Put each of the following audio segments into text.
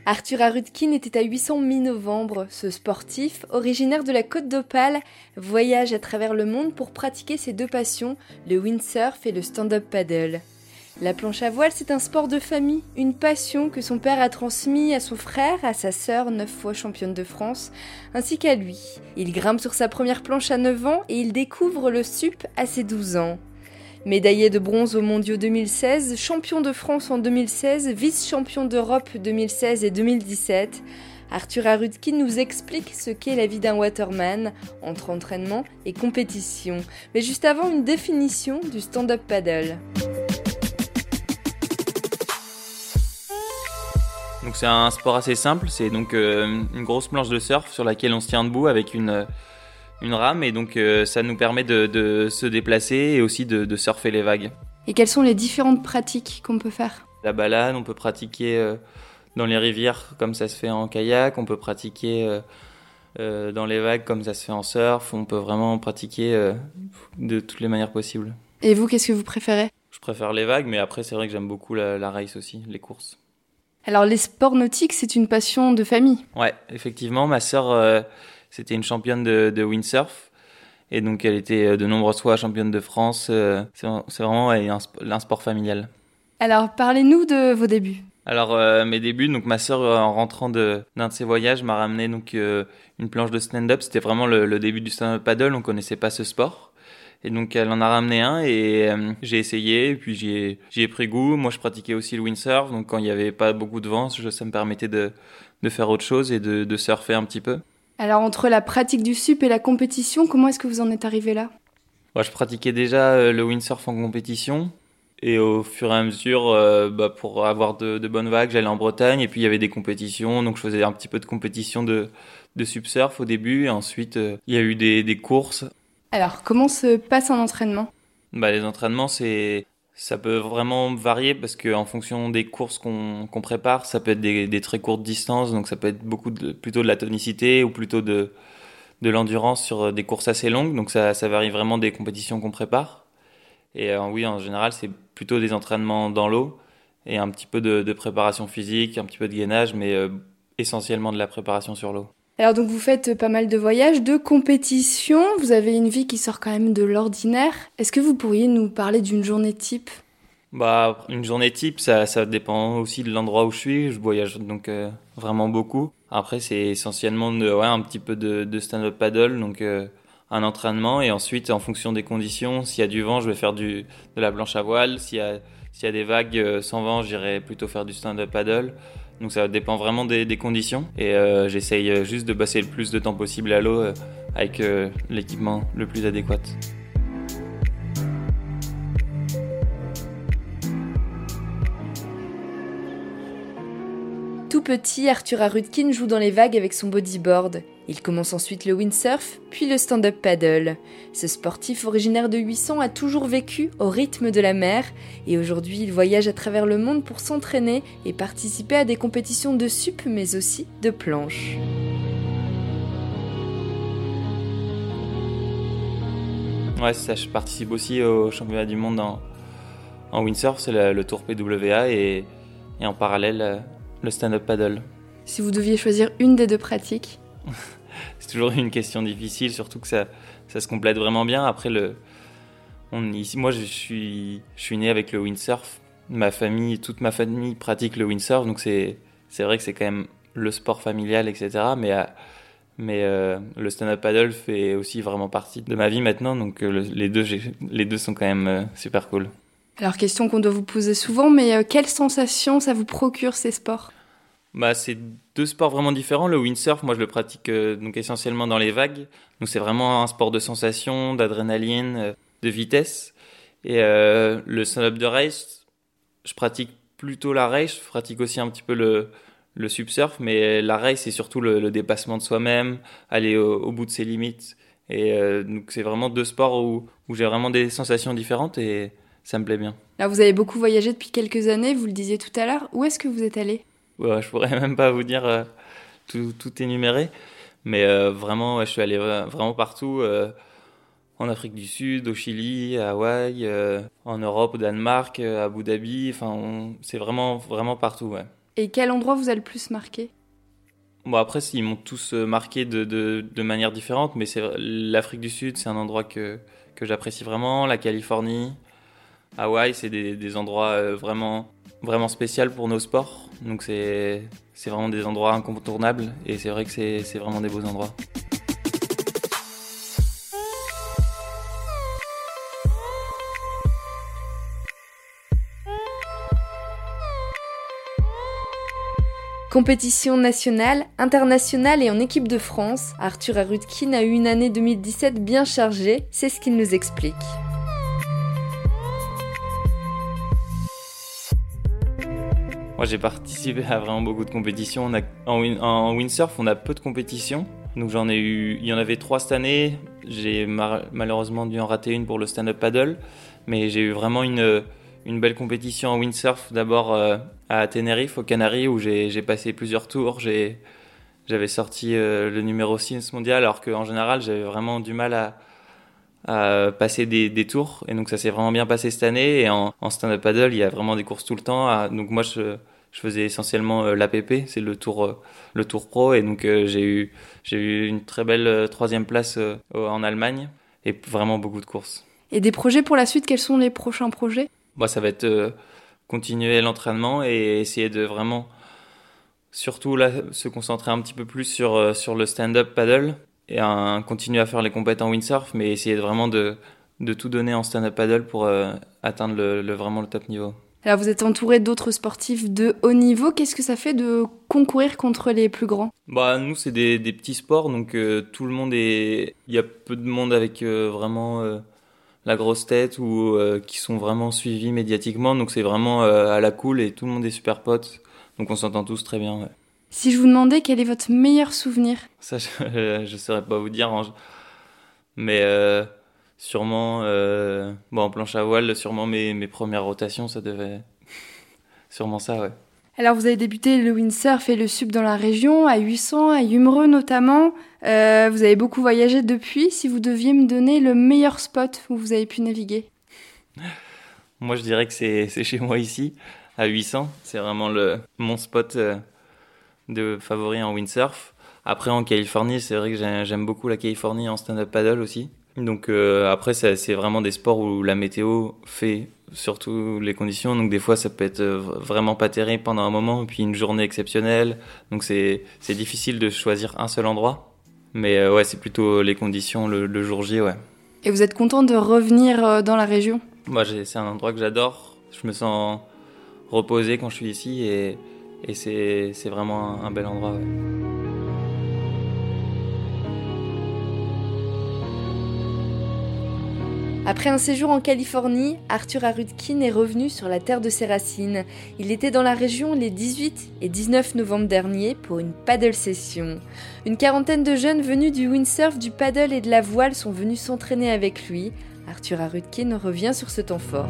Arthur Arutkin était à 800 mi-novembre. Ce sportif, originaire de la Côte d'Opale, voyage à travers le monde pour pratiquer ses deux passions, le windsurf et le stand-up paddle. La planche à voile, c'est un sport de famille, une passion que son père a transmis à son frère, à sa sœur, 9 fois championne de France, ainsi qu'à lui. Il grimpe sur sa première planche à 9 ans et il découvre le SUP à ses 12 ans. Médaillé de bronze aux mondiaux 2016, champion de France en 2016, vice-champion d'Europe 2016 et 2017, Arthur Arutkin nous explique ce qu'est la vie d'un waterman entre entraînement et compétition. Mais juste avant, une définition du stand-up paddle. Donc c'est un sport assez simple, c'est donc une grosse planche de surf sur laquelle on se tient debout avec une rame et donc ça nous permet de se déplacer et aussi de surfer les vagues. Et quelles sont les différentes pratiques qu'on peut faire ? La balade, on peut pratiquer dans les rivières comme ça se fait en kayak, on peut pratiquer dans les vagues comme ça se fait en surf, on peut vraiment pratiquer de toutes les manières possibles. Et vous, qu'est-ce que vous préférez ? Je préfère les vagues, mais après c'est vrai que j'aime beaucoup la race aussi, les courses. Alors les sports nautiques, c'est une passion de famille. Ouais, effectivement, ma sœur, c'était une championne de windsurf. Et donc elle était de nombreuses fois championne de France. C'est vraiment un sport familial. Alors parlez-nous de vos débuts. Alors mes débuts, donc ma sœur en rentrant d'un de ses voyages m'a ramené donc une planche de stand-up. C'était vraiment le début du stand-up paddle, on connaissait pas ce sport. Et donc elle en a ramené un et j'ai essayé et puis j'y ai pris goût. Moi je pratiquais aussi le windsurf, donc quand il y avait pas beaucoup de vent, ça me permettait de faire autre chose et de surfer un petit peu. Alors entre la pratique du SUP et la compétition, comment est-ce que vous en êtes arrivé là ? Moi je pratiquais déjà le windsurf en compétition et au fur et à mesure, pour avoir de bonnes vagues, j'allais en Bretagne et puis il y avait des compétitions, donc je faisais un petit peu de compétition de subsurf au début et ensuite il y a eu des courses. Alors, comment se passe un entraînement ? Les entraînements, ça peut vraiment varier parce que en fonction des courses qu'on prépare, ça peut être des très courtes distances, donc ça peut être plutôt de la tonicité ou plutôt de l'endurance sur des courses assez longues, donc ça varie vraiment des compétitions qu'on prépare. Et oui, en général, c'est plutôt des entraînements dans l'eau et un petit peu de préparation physique, un petit peu de gainage, mais essentiellement de la préparation sur l'eau. Alors donc vous faites pas mal de voyages, de compétitions, vous avez une vie qui sort quand même de l'ordinaire. Est-ce que vous pourriez nous parler d'une journée type ? Une journée type, ça dépend aussi de l'endroit où je suis. Je voyage donc vraiment beaucoup. Après, c'est essentiellement un petit peu de stand-up paddle, donc un entraînement. Et ensuite, en fonction des conditions, s'il y a du vent, je vais faire de la planche à voile. S'il y a des vagues sans vent, j'irai plutôt faire du stand-up paddle. Donc ça dépend vraiment des conditions. Et j'essaye juste de passer le plus de temps possible à l'eau avec l'équipement le plus adéquat. Tout petit, Arthur Arutkin joue dans les vagues avec son bodyboard. Il commence ensuite le windsurf, puis le stand-up paddle. Ce sportif originaire de 800 a toujours vécu au rythme de la mer et aujourd'hui il voyage à travers le monde pour s'entraîner et participer à des compétitions de SUP mais aussi de planche. Ouais, c'est ça, je participe aussi au championnat du monde en windsurf, c'est le Tour PWA et en parallèle le stand-up paddle. Si vous deviez choisir une des deux pratiques ? C'est toujours une question difficile, surtout que ça se complète vraiment bien. Après, moi je suis né avec le windsurf. Toute ma famille pratique le windsurf, donc c'est vrai que c'est quand même le sport familial, etc. Mais le stand-up paddle fait aussi vraiment partie de ma vie maintenant, donc les deux sont quand même super cool. Alors, question qu'on doit vous poser souvent, mais quelles sensations ça vous procure ces sports ? C'est deux sports vraiment différents. Le windsurf, moi je le pratique donc essentiellement dans les vagues. Donc c'est vraiment un sport de sensation, d'adrénaline, de vitesse. Et le stand-up de race, je pratique plutôt la race. Je pratique aussi un petit peu le subsurf, mais la race c'est surtout le dépassement de soi-même, aller au bout de ses limites. Et donc c'est vraiment deux sports où j'ai vraiment des sensations différentes et ça me plaît bien. Alors vous avez beaucoup voyagé depuis quelques années, vous le disiez tout à l'heure. Où est-ce que vous êtes allé ? Ouais, je pourrais même pas vous dire tout énuméré, mais vraiment, je suis allé vraiment partout, en Afrique du Sud, au Chili, à Hawaï, en Europe, au Danemark, à Abu Dhabi, enfin, c'est vraiment, vraiment partout, ouais. Et quel endroit vous a le plus marqué ? Bon, après, ils m'ont tous marqué de manière différente, mais l'Afrique du Sud, c'est un endroit que j'apprécie vraiment. La Californie, Hawaï, c'est des endroits vraiment, vraiment spéciaux pour nos sports. Donc, c'est vraiment des endroits incontournables. Et c'est vrai que c'est vraiment des beaux endroits. Compétition nationale, internationale et en équipe de France, Arthur Arutkin a eu une année 2017 bien chargée, c'est ce qu'il nous explique. Moi, j'ai participé à vraiment beaucoup de compétitions. En windsurf, on a peu de compétitions. Donc il y en avait 3 cette année. J'ai malheureusement dû en rater une pour le stand-up paddle. Mais j'ai eu vraiment une belle compétition en windsurf. D'abord à Tenerife, aux Canaries, où j'ai passé plusieurs tours. J'avais sorti le numéro 6 mondial, alors qu'en général, j'avais vraiment du mal à passer des tours. Et donc ça s'est vraiment bien passé cette année. Et en stand-up paddle, il y a vraiment des courses tout le temps. Donc moi, je faisais essentiellement l'APP, c'est le tour pro. Et donc j'ai eu une très belle 3e place en Allemagne. Et vraiment beaucoup de courses. Et des projets pour la suite, quels sont les prochains projets ? Ça va être continuer l'entraînement et essayer de vraiment, surtout là, se concentrer un petit peu plus sur le stand-up paddle et continuer à faire les compétitions en windsurf, mais essayer vraiment de tout donner en stand-up paddle pour atteindre vraiment le top niveau. Alors vous êtes entouré d'autres sportifs de haut niveau, qu'est-ce que ça fait de concourir contre les plus grands ? Nous, c'est des petits sports, donc tout le monde il y a peu de monde avec vraiment la grosse tête ou qui sont vraiment suivis médiatiquement, donc c'est vraiment à la cool et tout le monde est super pote, donc on s'entend tous très bien. Ouais. Si je vous demandais quel est votre meilleur souvenir ? Ça, je saurais pas vous dire, mais sûrement, en planche à voile, sûrement mes premières rotations, ça devait sûrement ça, ouais. Alors vous avez débuté le windsurf et le sup dans la région, à 800, à Yumereux notamment. Vous avez beaucoup voyagé depuis. Si vous deviez me donner le meilleur spot où vous avez pu naviguer ? Moi, je dirais que c'est chez moi ici, à 800. C'est vraiment mon spot de favori en windsurf. Après, en Californie, c'est vrai que j'aime beaucoup la Californie en stand-up paddle aussi. Donc après, c'est vraiment des sports où la météo fait surtout les conditions. Donc des fois, ça peut être vraiment pas terrible pendant un moment, et puis une journée exceptionnelle. Donc c'est difficile de choisir un seul endroit. Mais ouais, c'est plutôt les conditions le jour J, ouais. Et vous êtes content de revenir dans la région ? Moi, c'est un endroit que j'adore. Je me sens reposé quand je suis ici et c'est vraiment un bel endroit, ouais. Après un séjour en Californie, Arthur Arutkin est revenu sur la terre de ses racines. Il était dans la région les 18 et 19 novembre dernier pour une paddle session. Une quarantaine de jeunes venus du windsurf, du paddle et de la voile sont venus s'entraîner avec lui. Arthur Arutkin revient sur ce temps fort.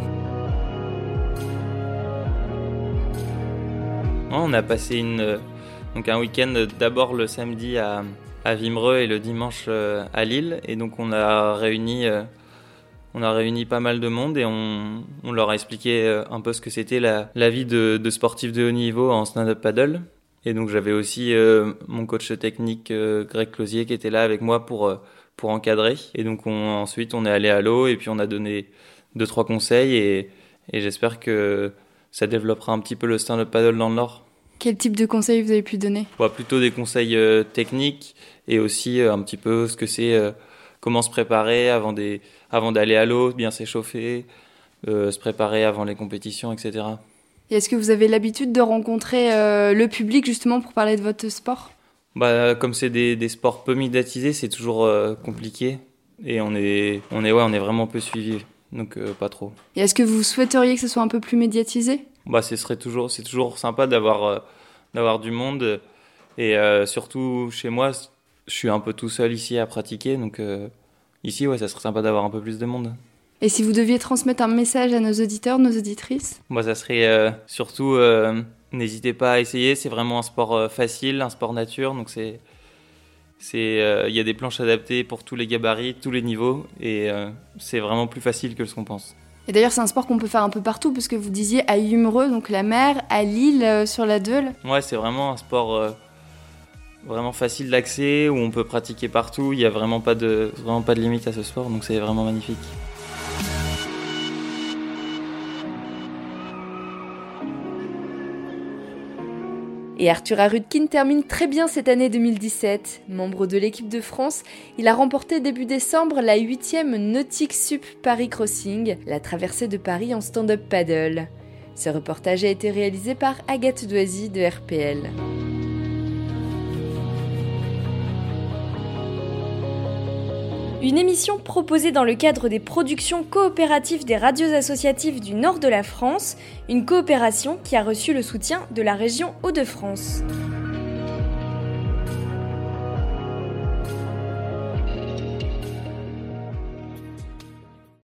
On a passé un week-end d'abord le samedi à Wimereux et le dimanche à Lille. Et donc on a réuni pas mal de monde et on leur a expliqué un peu ce que c'était la vie de sportif de haut niveau en stand-up paddle. Et donc j'avais aussi mon coach technique Greg Closier qui était là avec moi pour encadrer. Et donc ensuite on est allé à l'eau et puis on a donné 2-3 conseils et j'espère que ça développera un petit peu le stand-up paddle dans le Nord. Quel type de conseils vous avez pu donner ? Plutôt des conseils techniques et aussi un petit peu ce que c'est, comment se préparer avant d'aller à l'eau, bien s'échauffer, se préparer avant les compétitions, etc. Et est-ce que vous avez l'habitude de rencontrer le public justement pour parler de votre sport ? Comme c'est des sports peu médiatisés, c'est toujours compliqué et on est vraiment peu suivi, donc pas trop. Et est-ce que vous souhaiteriez que ce soit un peu plus médiatisé ? C'est toujours sympa d'avoir du monde et surtout chez moi, je suis un peu tout seul ici à pratiquer, donc ici, ouais, ça serait sympa d'avoir un peu plus de monde. Et si vous deviez transmettre un message à nos auditeurs, nos auditrices ? Ça serait surtout, n'hésitez pas à essayer, c'est vraiment un sport facile, un sport nature, donc il y a des planches adaptées pour tous les gabarits, tous les niveaux, et c'est vraiment plus facile que ce qu'on pense. Et d'ailleurs, c'est un sport qu'on peut faire un peu partout, parce que vous disiez à Yumereux, donc la mer, à Lille, sur la Deûle. Ouais, c'est vraiment un sport vraiment facile d'accès, où on peut pratiquer partout. Il n'y a vraiment pas de limite à ce sport, donc c'est vraiment magnifique. Et Arthur Arutkin termine très bien cette année 2017. Membre de l'équipe de France, il a remporté début décembre la 8e Nautic Sup Paris Crossing, la traversée de Paris en stand-up paddle. Ce reportage a été réalisé par Agathe Doisy de RPL. Une émission proposée dans le cadre des productions coopératives des radios associatives du nord de la France, une coopération qui a reçu le soutien de la région Hauts-de-France.